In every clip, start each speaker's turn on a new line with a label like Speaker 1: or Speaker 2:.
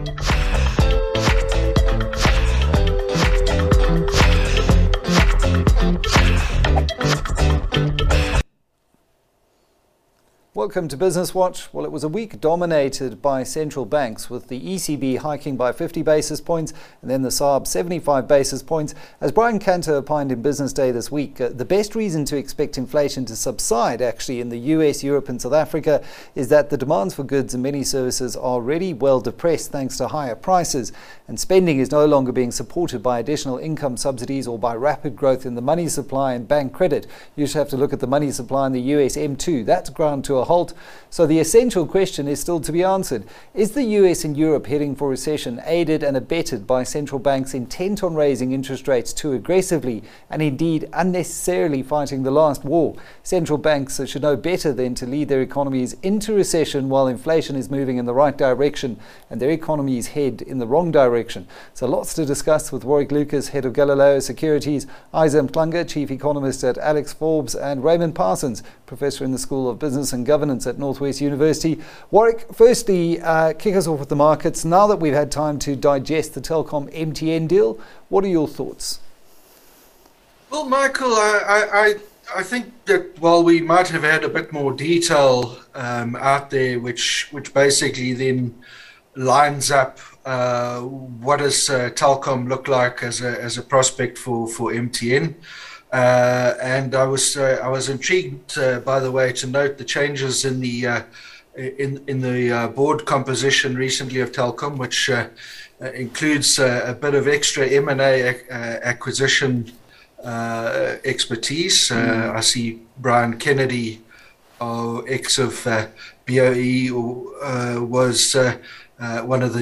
Speaker 1: Welcome to Business Watch. Well, it was a week dominated by central banks, with the ECB hiking by 50 basis points and then the SARB 75 basis points. As Brian Cantor opined in Business Day this week, the best reason to expect inflation to subside actually in the US, Europe and South Africa is that the demands for goods and many services are already well depressed thanks to higher prices, and spending is no longer being supported by additional income subsidies or by rapid growth in the money supply and bank credit. You just have to look at the money supply in the US M2. That's ground to a halt. So the essential question is still to be answered. Is the US and Europe heading for recession, aided and abetted by central banks intent on raising interest rates too aggressively and indeed unnecessarily fighting the last war? Central banks should know better than to lead their economies into recession while inflation is moving in the right direction and their economies head in the wrong direction. So lots to discuss with Warwick Lucas, head of Galileo Securities, Isa Mhlanga, chief economist at Alex Forbes, and Raymond Parsons, professor in the School of Business and Governance at Northwest University. Warwick, firstly, kick us off with the markets. Now that we've had time to digest the Telkom MTN deal, what are your thoughts?
Speaker 2: Well, Michael, I think that while we might have had a bit more detail out there, which basically then lines up what does Telkom look like as a prospect for MTN. And I was intrigued, by the way, to note the changes in the board composition recently of Telkom, which includes a bit of extra M&A acquisition expertise. I see Brian Kennedy, ex of BOE, was one of the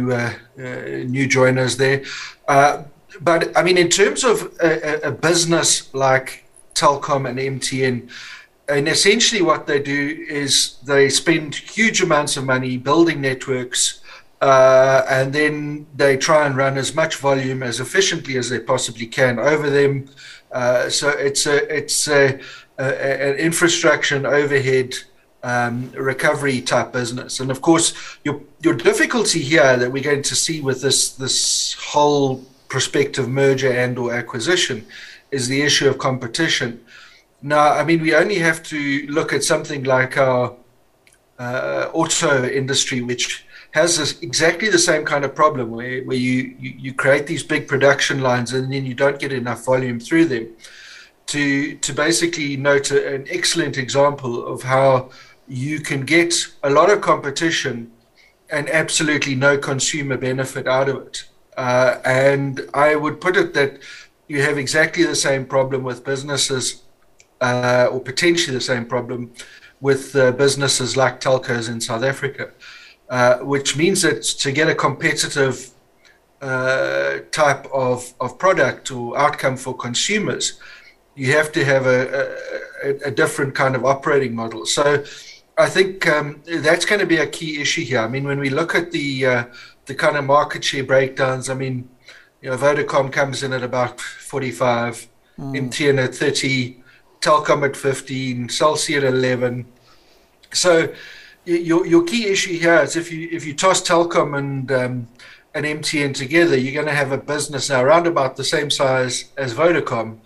Speaker 2: new joiners there. But I mean, in terms of a business like Telkom and MTN, and essentially what they do is they spend huge amounts of money building networks, and then they try and run as much volume as efficiently as they possibly can over them. So it's an infrastructure and overhead recovery type business. And of course, your difficulty here that we're going to see with this whole prospective merger and or acquisition is the issue of competition. Now, I mean, we only have to look at something like our auto industry, which has exactly the same kind of problem where you create these big production lines and then you don't get enough volume through them. To basically note an excellent example of how you can get a lot of competition and absolutely no consumer benefit out of it. And I would put it that you have exactly the same problem with businesses, or potentially the same problem with businesses like telcos in South Africa, which means that to get a competitive type of product or outcome for consumers, you have to have a different kind of operating model. So I think that's going to be a key issue here. I mean, when we look at the kind of market share breakdowns, I mean, you know, Vodacom comes in at about 45, MTN at 30, Telkom at 15, Cell C at 11. So your key issue here is if you toss Telkom and MTN together, you're going to have a business now around about the same size as Vodacom.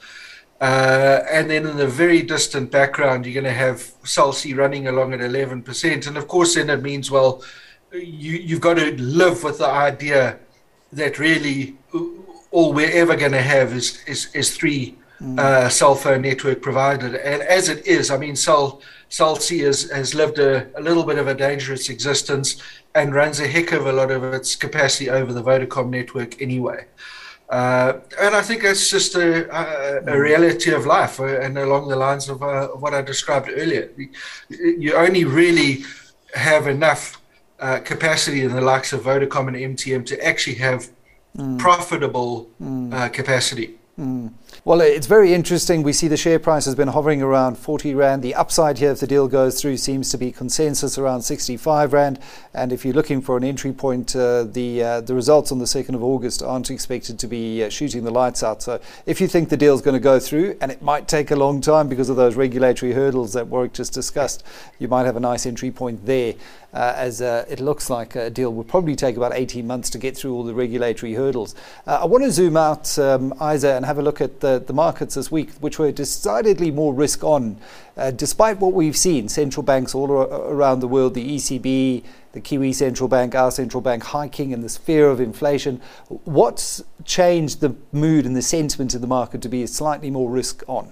Speaker 2: And then in the very distant background, you're going to have Cell C running along at 11%. And of course, then it means, well, you've got to live with the idea that really all we're ever going to have is three cell phone network provided. And as it is, I mean, Cell C has lived a little bit of a dangerous existence and runs a heck of a lot of its capacity over the Vodacom network anyway. And I think that's just a reality of life, and along the lines of what I described earlier. You only really have enough capacity in the likes of Vodacom and MTN to actually have profitable capacity.
Speaker 1: Well, it's very interesting. We see the share price has been hovering around 40 Rand. The upside here, if the deal goes through, seems to be consensus around 65 Rand. And if you're looking for an entry point, the results on the 2nd of August aren't expected to be shooting the lights out. So if you think the deal's going to go through, and it might take a long time because of those regulatory hurdles that Warwick just discussed, you might have a nice entry point there. as it looks like a deal will probably take about 18 months to get through all the regulatory hurdles. I want to zoom out, Isa, and have a look at the markets this week, which were decidedly more risk on. Despite what we've seen, central banks all around the world, the ECB, the Kiwi Central Bank, our central bank, hiking and this fear of inflation. What's changed the mood and the sentiment in the market to be slightly more risk on?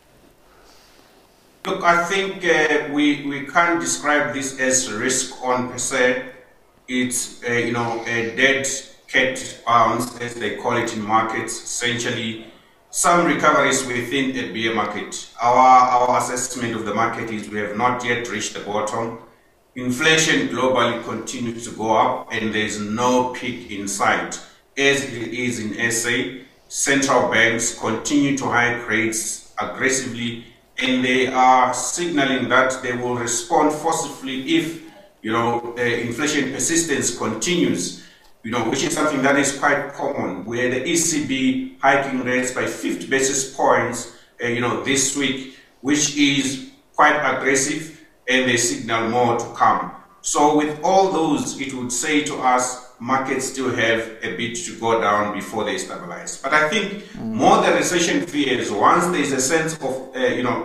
Speaker 3: Look, I think we can't describe this as risk on per se. It's a dead cat bounce, as they call it in markets. Essentially, some recoveries within a bear market. Our assessment of the market is we have not yet reached the bottom. Inflation globally continues to go up, and there is no peak in sight. As it is in SA, central banks continue to hike rates aggressively, and they are signaling that they will respond forcefully if inflation persistence continues. Which is something that is quite common, where the ECB hiking rates by 50 basis points, this week, which is quite aggressive, and they signal more to come. So with all those, it would say to us, markets still have a bit to go down before they stabilize. But I think more the recession fears, once there is a sense of,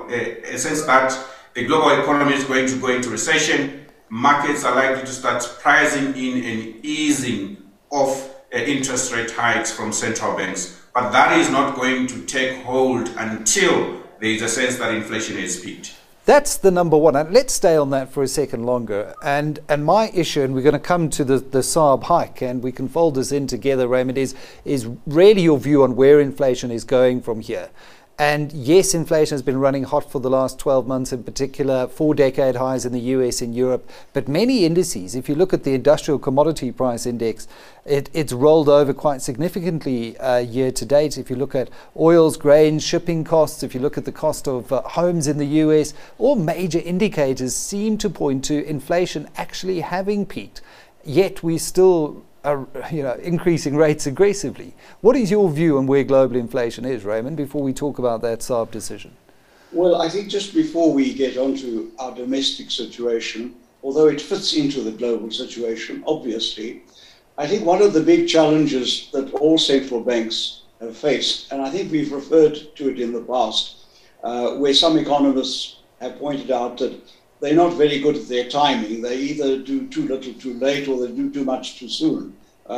Speaker 3: a sense that the global economy is going to go into recession, markets are likely to start pricing in an easing of interest rate hikes from central banks. But that is not going to take hold until there is a sense that inflation has peaked.
Speaker 1: That's the number one. And let's stay on that for a second longer. And my issue, and we're going to come to the SARB hike, and we can fold this in together, Raymond, is really your view on where inflation is going from here. And yes, inflation has been running hot for the last 12 months in particular, 4-decade highs in the US and Europe. But many indices, if you look at the industrial commodity price index, it's rolled over quite significantly year to date. If you look at oils, grains, shipping costs, if you look at the cost of homes in the US, all major indicators seem to point to inflation actually having peaked. Yet we still are increasing rates aggressively. What is your view on where global inflation is, Raymond, before we talk about that SARB decision?
Speaker 4: Well, I think just before we get onto our domestic situation, although it fits into the global situation, obviously, I think one of the big challenges that all central banks have faced, and I think we've referred to it in the past, where some economists have pointed out that they're not very good at their timing. They either do too little too late or they do too much too soon.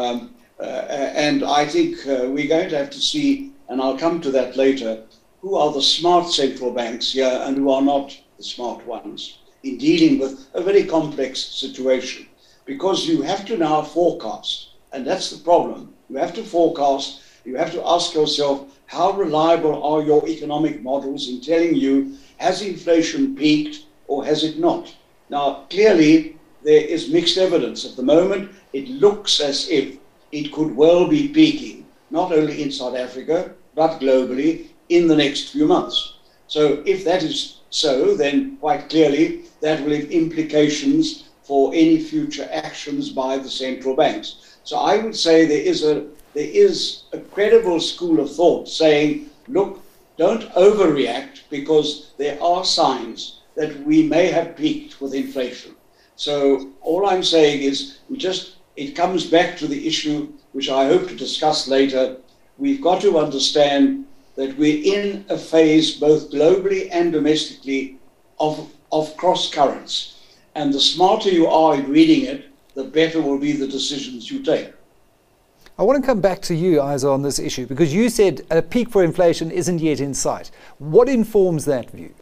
Speaker 4: And I think we're going to have to see, and I'll come to that later, who are the smart central banks here and who are not the smart ones in dealing with a very complex situation. Because you have to now forecast, and that's the problem. You have to forecast, you have to ask yourself, how reliable are your economic models in telling you, has inflation peaked or has it not? Now, clearly, there is mixed evidence. At the moment, it looks as if it could well be peaking, not only in South Africa, but globally in the next few months. So if that is so, then quite clearly, that will have implications for any future actions by the central banks. So I would say there is a credible school of thought saying, look, don't overreact because there are signs that we may have peaked with inflation. So all I'm saying is it comes back to the issue, which I hope to discuss later. We've got to understand that we're in a phase, both globally and domestically, of cross currents. And the smarter you are in reading it, the better will be the decisions you take.
Speaker 1: I want to come back to you, Isa, on this issue, because you said a peak for inflation isn't yet in sight. What informs that view?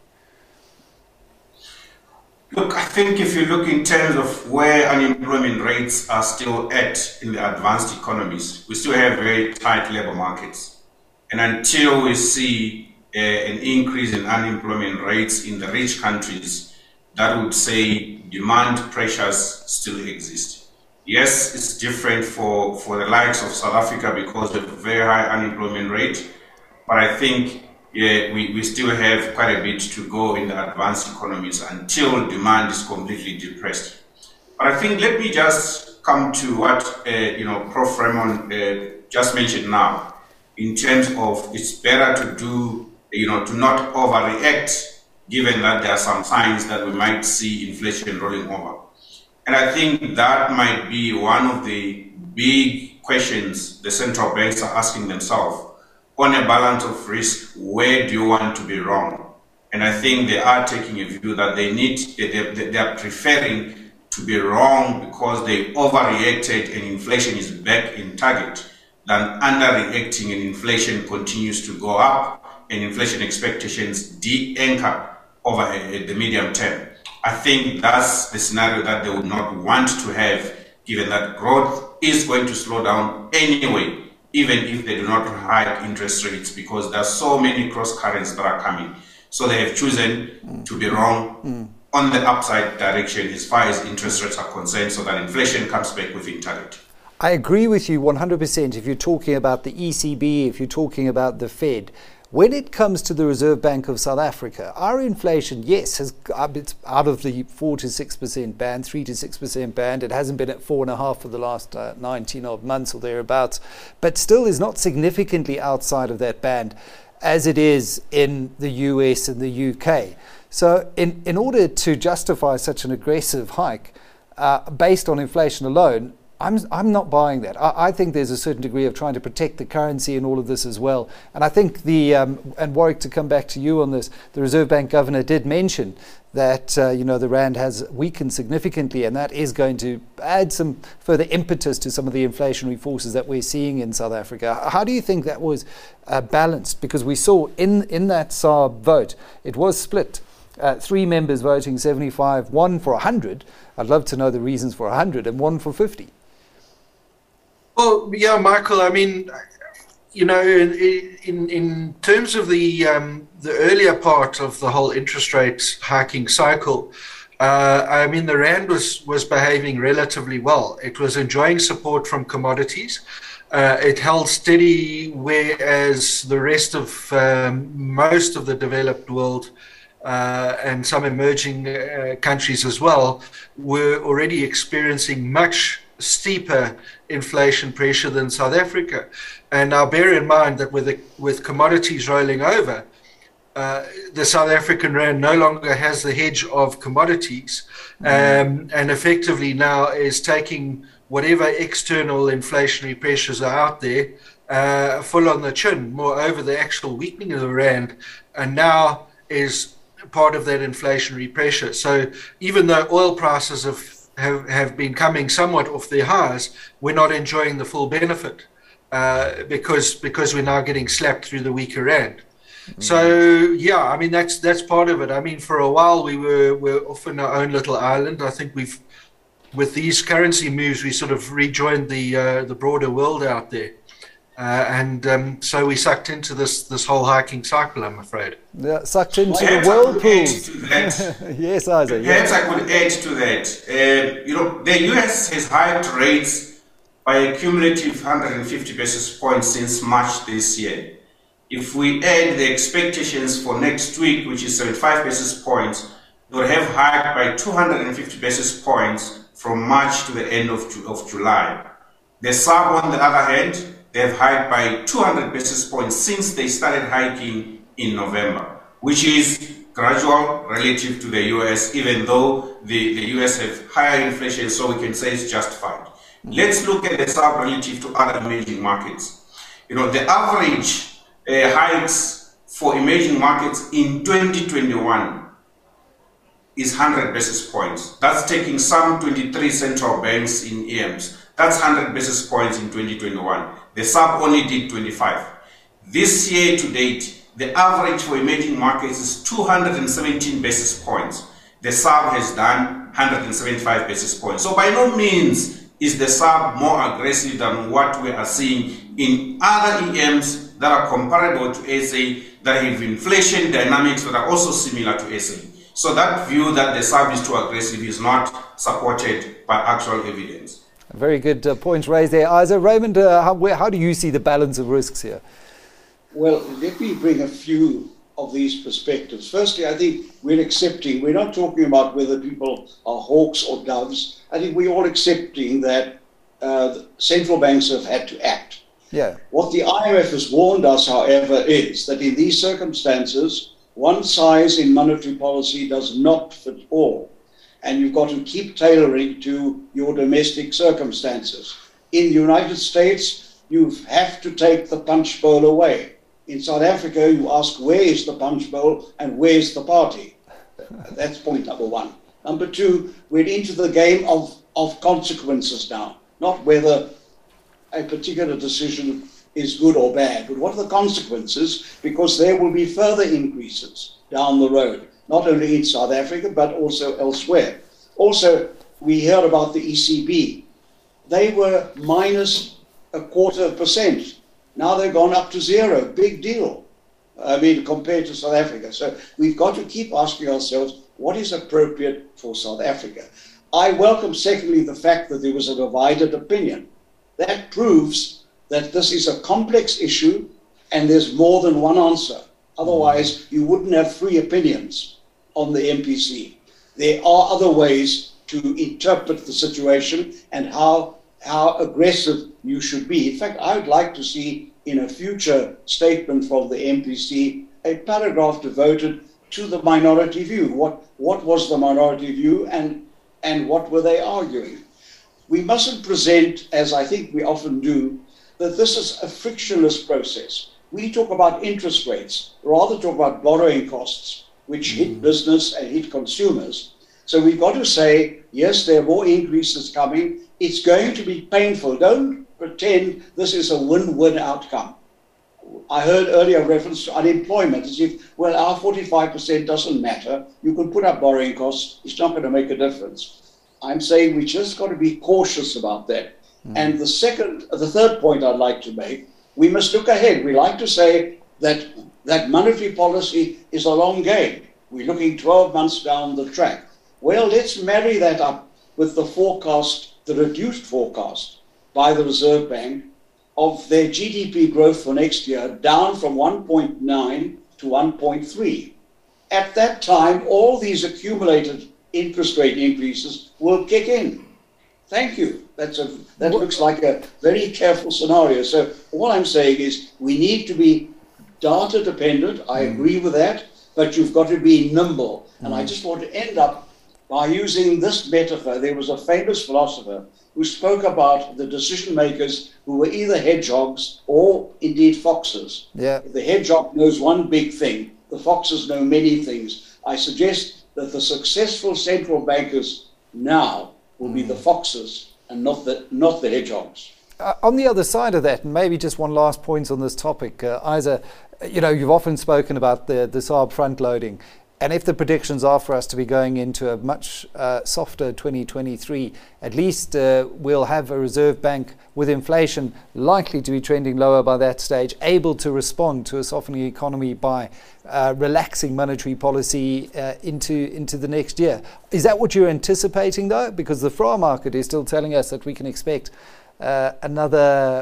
Speaker 3: Look, I think if you look in terms of where unemployment rates are still at in the advanced economies, we still have very tight labor markets. And until we see an increase in unemployment rates in the rich countries, that would say demand pressures still exist. Yes, it's different for the likes of South Africa because of a very high unemployment rate, but I think we still have quite a bit to go in the advanced economies until demand is completely depressed. But I think let me just come to what Prof. Raymond just mentioned now, in terms of it's better to not overreact, given that there are some signs that we might see inflation rolling over. And I think that might be one of the big questions the central banks are asking themselves. On a balance of risk, where do you want to be wrong? And I think they are taking a view that they are preferring to be wrong because they overreacted and inflation is back in target than underreacting and inflation continues to go up and inflation expectations de-anchor over the medium term. I think that's the scenario that they would not want to have, given that growth is going to slow down anyway, even if they do not hike interest rates, because there are so many cross currents that are coming. So they have chosen to be wrong on the upside direction as far as interest rates are concerned, so that inflation comes back within target.
Speaker 1: I agree with you 100% if you're talking about the ECB, if you're talking about the Fed. When it comes to the Reserve Bank of South Africa, our inflation, yes, it's out of the 4 to 6% band, 3 to 6% band. It hasn't been at 4.5% for the last 19 odd months or thereabouts, but still is not significantly outside of that band as it is in the US and the UK. So in order to justify such an aggressive hike based on inflation alone, I'm not buying that. I think there's a certain degree of trying to protect the currency and all of this as well. And I think and Warwick, to come back to you on this, the Reserve Bank governor did mention that the rand has weakened significantly, and that is going to add some further impetus to some of the inflationary forces that we're seeing in South Africa. How do you think that was balanced? Because we saw in that SARB vote, it was split. 3 members voting 75, 1 for 100. I'd love to know the reasons for 100 and 1 for 50.
Speaker 2: Well, yeah, Michael, I mean, in terms of the earlier part of the whole interest rate hiking cycle, I mean, the rand was behaving relatively well. It was enjoying support from commodities. It held steady, whereas the rest of most of the developed world and some emerging countries as well were already experiencing much steeper inflation pressure than South Africa. And now bear in mind that with commodities rolling over, the South African rand no longer has the hedge of commodities, and effectively now is taking whatever external inflationary pressures are out there full on the chin. Moreover, the actual weakening of the rand and now is part of that inflationary pressure. So even though oil prices have been coming somewhat off their highs, we're not enjoying the full benefit because we're now getting slapped through the weaker rand. So yeah, I mean that's part of it. I mean, for a while we're off in our own little island. I think with these currency moves, we sort of rejoined the broader world out there. So we sucked into this whole hiking cycle, I'm afraid.
Speaker 1: Yeah, sucked into the whirlpool. Yes, Isaac.
Speaker 3: Perhaps I could add to that. The US has hiked rates by a cumulative 150 basis points since March this year. If we add the expectations for next week, which is 75 basis points, they will have hiked by 250 basis points from March to the end of July. The SARB, on the other hand, they have hiked by 200 basis points since they started hiking in November, which is gradual relative to the US, even though the US have higher inflation, so we can say it's justified. Let's look at the SARB relative to other emerging markets. The average hikes for emerging markets in 2021 is 100 basis points. That's taking some 23 central banks in EMs. That's 100 basis points in 2021. The SARB only did 25. This year to date, the average for emerging markets is 217 basis points. The SARB has done 175 basis points. So by no means is the SARB more aggressive than what we are seeing in other EMs that are comparable to SA, that have inflation dynamics that are also similar to SA. So that view that the SARB is too aggressive is not supported by actual evidence.
Speaker 1: Very good points raised there. Isaac, Raymond, how do you see the balance of risks here?
Speaker 4: Well, let me bring a few of these perspectives. Firstly, I think we're not talking about whether people are hawks or doves. I think we're all accepting that central banks have had to act.
Speaker 1: Yeah.
Speaker 4: What the IMF has warned us, however, is that in these circumstances, one size in monetary policy does not fit all. and you've got to keep tailoring to your domestic circumstances. In the United States, you have to take the punch bowl away. In South Africa, you ask, where is the punch bowl and where's the party? That's point number one. Number two, we're into the game of consequences now, not whether a particular decision is good or bad, but what are the consequences, because there will be further increases down the road, not only in South Africa, but also elsewhere. Also, we heard about the ECB. They were minus 0.25%. Now they've gone up to zero. Big deal. I mean, compared to South Africa. So we've got to keep asking ourselves, what is appropriate for South Africa? I welcome, secondly, the fact that there was a divided opinion. That proves that this is a complex issue and there's more than one answer. Otherwise, you wouldn't have three opinions on the MPC. There are other ways to interpret the situation and how aggressive you should be. In fact, I would like to see in a future statement from the MPC a paragraph devoted to the minority view. What was the minority view and what were they arguing? We mustn't present, as I think we often do, that this is a frictionless process. We talk about interest rates, rather talk about borrowing costs, which hit business and hit consumers. So we've got to say, yes, there are more increases coming. It's going to be painful. Don't pretend this is a win-win outcome. I heard earlier reference to unemployment as if, well, our 45% doesn't matter. You can put up borrowing costs. It's not going to make a difference. I'm saying we just got to be cautious about that. And the third point I'd like to make, we must look ahead. We like to say that monetary policy is a long game. We're looking 12 months down the track. Well, let's marry that up with the forecast, the reduced forecast by the Reserve Bank of their GDP growth for next year, down from 1.9 to 1.3. At that time, all these accumulated interest rate increases will kick in. Thank you. That looks like a very careful scenario. So all I'm saying is we need to be data dependent. I agree with that, but you've got to be nimble. And I just want to end up by using this metaphor. There was a famous philosopher who spoke about the decision makers who were either hedgehogs or indeed foxes.
Speaker 1: Yeah.
Speaker 4: The hedgehog knows one big thing. The foxes know many things. I suggest that the successful central bankers now will be the foxes and not the hedgehogs.
Speaker 1: On the other side of that, and maybe just one last point on this topic, Isa, you've often spoken about the SARB front loading. And if the predictions are for us to be going into a much softer 2023, at least we'll have a Reserve Bank with inflation likely to be trending lower by that stage, able to respond to a softening economy by relaxing monetary policy into the next year. Is that what you're anticipating, though? Because the FRA market is still telling us that we can expect another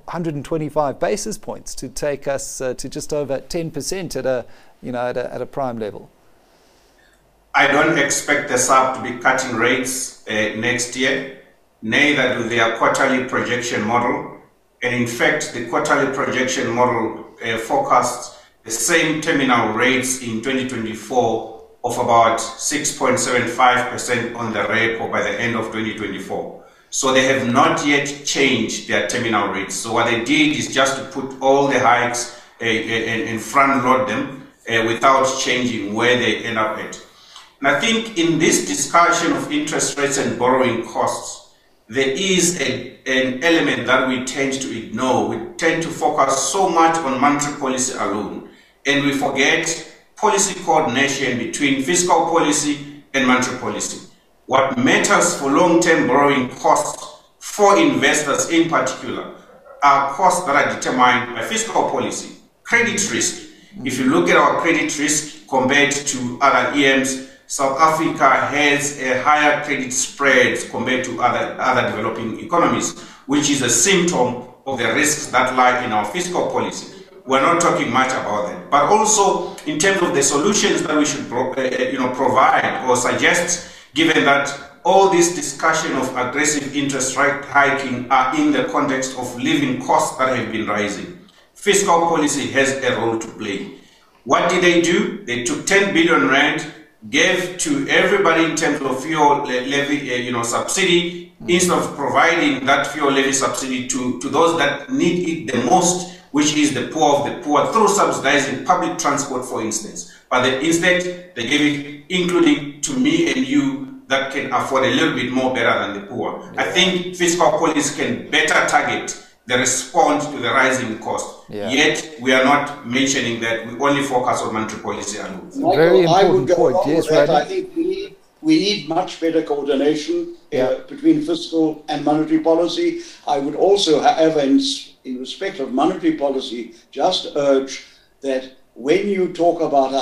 Speaker 1: 125 basis points to take us to just over 10% at a prime level.
Speaker 3: I don't expect the SARB to be cutting rates next year, neither do their quarterly projection model. And in fact, the quarterly projection model forecasts the same terminal rates in 2024 of about 6.75% on the repo by the end of 2024. So they have not yet changed their terminal rates. So what they did is just to put all the hikes and front load them without changing where they end up at. And I think in this discussion of interest rates and borrowing costs, there is an element that we tend to ignore. We tend to focus so much on monetary policy alone, and we forget policy coordination between fiscal policy and monetary policy. What matters for long-term borrowing costs for investors in particular are costs that are determined by fiscal policy. Credit risk. If you look at our credit risk compared to other EMs, South Africa has a higher credit spread compared to other developing economies, which is a symptom of the risks that lie in our fiscal policy. We're not talking much about that. But also in terms of the solutions that we should provide or suggest, given that all this discussion of aggressive interest rate hiking are in the context of living costs that have been rising. Fiscal policy has a role to play. What did they do? They took 10 billion rand gave to everybody in terms of fuel levy, subsidy, instead of providing that fuel levy subsidy to those that need it the most, which is the poor of the poor, through subsidizing public transport, for instance. But instead, they gave it, including to me and you, that can afford a little bit more better than the poor. Yeah. I think fiscal policy can better target the response to the rising cost. Yeah. Yet, we are not mentioning that. We only focus on monetary policy alone.
Speaker 1: Very important point. Yes, right.
Speaker 4: I think we need much better coordination between fiscal and monetary policy. I would also, however, in respect of monetary policy, just urge that when you talk about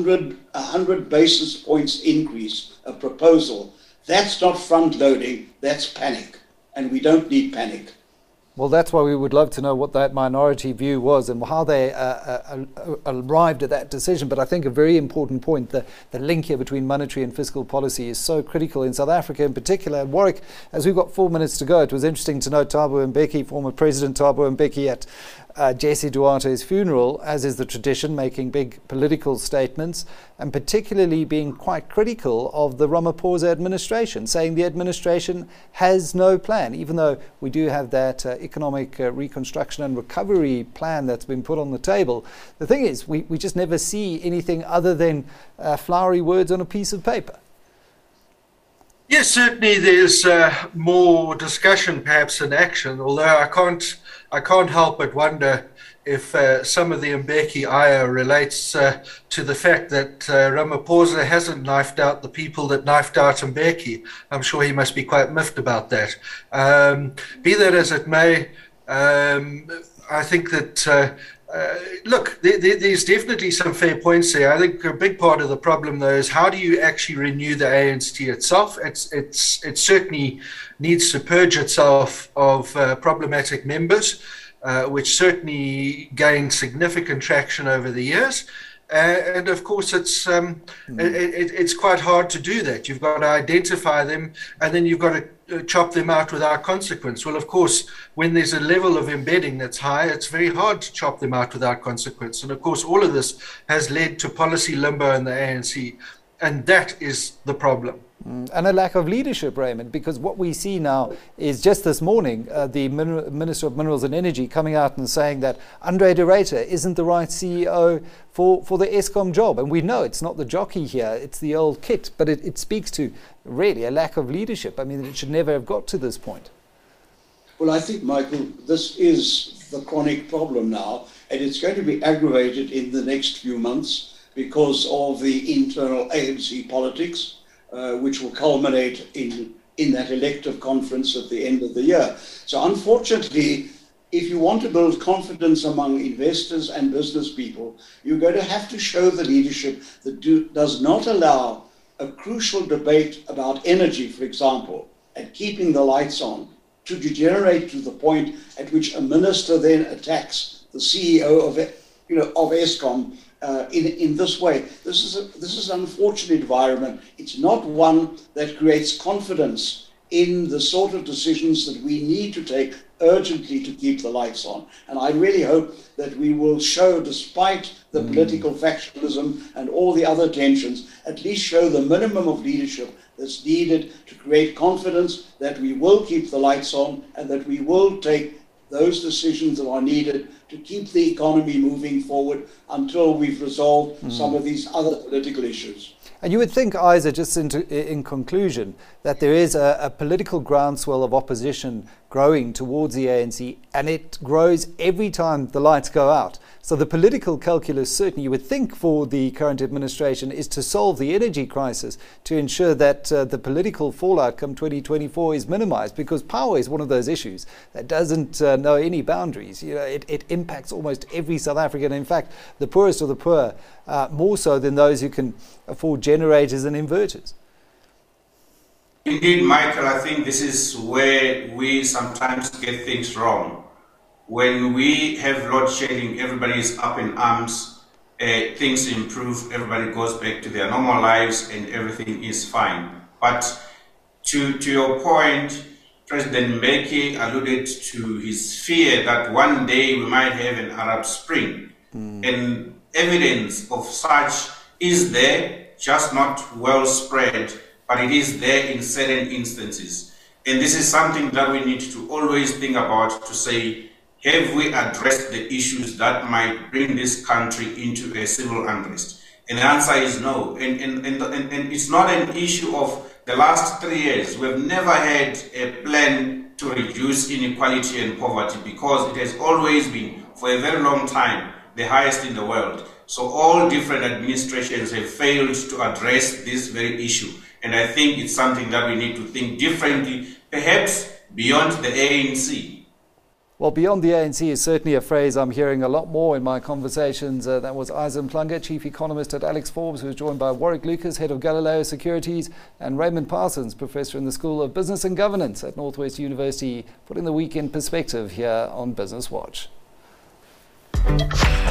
Speaker 4: 100 basis points increase, a proposal, that's not front-loading, that's panic. And we don't need panic.
Speaker 1: Well, that's why we would love to know what that minority view was and how they arrived at that decision. But I think a very important point, the link here between monetary and fiscal policy is so critical in South Africa in particular. And Warwick, as we've got 4 minutes to go, it was interesting to note Thabo Mbeki, former President Thabo Mbeki at Jesse Duarte's funeral, as is the tradition, making big political statements and particularly being quite critical of the Ramaphosa administration, saying the administration has no plan, even though we do have that economic reconstruction and recovery plan that's been put on the table. The thing is, we just never see anything other than flowery words on a piece of paper.
Speaker 2: Yes, certainly there's more discussion perhaps than action, although I can't help but wonder if some of the Mbeki ire relates to the fact that Ramaphosa hasn't knifed out the people that knifed out Mbeki. I'm sure he must be quite miffed about that. Be that as it may, I think that look, there's definitely some fair points there. I think a big part of the problem, though, is how do you actually renew the ANC itself? It certainly needs to purge itself of problematic members, which certainly gained significant traction over the years. And of course, it's quite hard to do that. You've got to identify them, and then you've got to chop them out without consequence. Well, of course, when there's a level of embedding that's high, it's very hard to chop them out without consequence. And of course, all of this has led to policy limbo in the ANC, and that is the problem.
Speaker 1: And a lack of leadership, Raymond, because what we see now is just this morning, the Minister of Minerals and Energy coming out and saying that Andre de Ruyter isn't the right CEO for the Eskom job. And we know it's not the jockey here, it's the old kit, but it speaks to really a lack of leadership. I mean, it should never have got to this point.
Speaker 4: Well, I think, Michael, this is the chronic problem now, and it's going to be aggravated in the next few months because of the internal ANC politics. Which will culminate in that elective conference at the end of the year. So unfortunately, if you want to build confidence among investors and business people, you're going to have to show the leadership that does not allow a crucial debate about energy, for example, and keeping the lights on, to degenerate to the point at which a minister then attacks the CEO of Eskom in this way. This is an unfortunate environment. It's not one that creates confidence in the sort of decisions that we need to take urgently to keep the lights on. And I really hope that we will show, despite the political factionalism and all the other tensions, at least show the minimum of leadership that's needed to create confidence that we will keep the lights on and that we will take those decisions that are needed to keep the economy moving forward until we've resolved some of these other political issues.
Speaker 1: And you would think, Isa, just in conclusion, that there is a political groundswell of opposition growing towards the ANC, and it grows every time the lights go out. So the political calculus, certainly you would think for the current administration, is to solve the energy crisis, to ensure that the political fallout come 2024 is minimized, because power is one of those issues that doesn't know any boundaries. You know, it impacts almost every South African. In fact, the poorest of the poor, more so than those who can afford generators and inverters.
Speaker 3: Indeed, Michael, I think this is where we sometimes get things wrong. When we have load shedding, everybody is up in arms, things improve, everybody goes back to their normal lives and everything is fine. But to your point, President Mbeki alluded to his fear that one day we might have an Arab Spring. And evidence of such is there. just not well spread, but it is there in certain instances. And this is something that we need to always think about, to say, have we addressed the issues that might bring this country into a civil unrest? And the answer is no. And it's not an issue of the last 3 years. We've never had a plan to reduce inequality and poverty, because it has always been, for a very long time, the highest in the world. So all different administrations have failed to address this very issue. And I think it's something that we need to think differently, perhaps beyond the ANC.
Speaker 1: Well, beyond the ANC is certainly a phrase I'm hearing a lot more in my conversations. That was Ivan Plunger, Chief Economist at Alex Forbes, who was joined by Warwick Lucas, Head of Galileo Securities, and Raymond Parsons, Professor in the School of Business and Governance at Northwest University, putting the week in perspective here on Business Watch.